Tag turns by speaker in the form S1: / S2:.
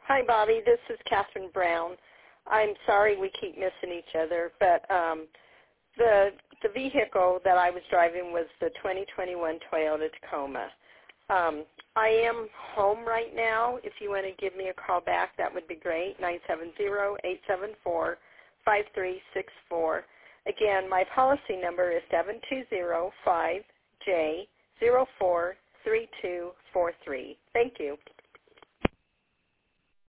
S1: Hi, Bobby. This is Catherine Brown. I'm sorry we keep missing each other, but the vehicle that I was driving was the 2021 Toyota Tacoma. I am home right now. If you want to give me a call back, that would be great, 970-874-5364. Again, my policy number is 7205J043243. Thank you.